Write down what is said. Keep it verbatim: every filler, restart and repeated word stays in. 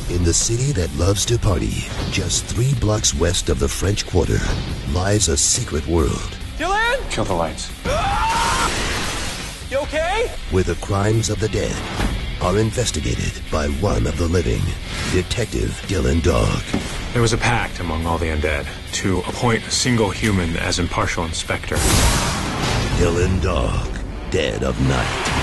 In the city that loves to party, just three blocks west of the French Quarter, lies a secret world. Dylan? Kill the lights. Ah! You okay? Where the crimes of the dead are investigated by one of the living, Detective Dylan Dog. There was a pact among all the undead to appoint a single human as impartial inspector. Dylan Dog, Dead of Night.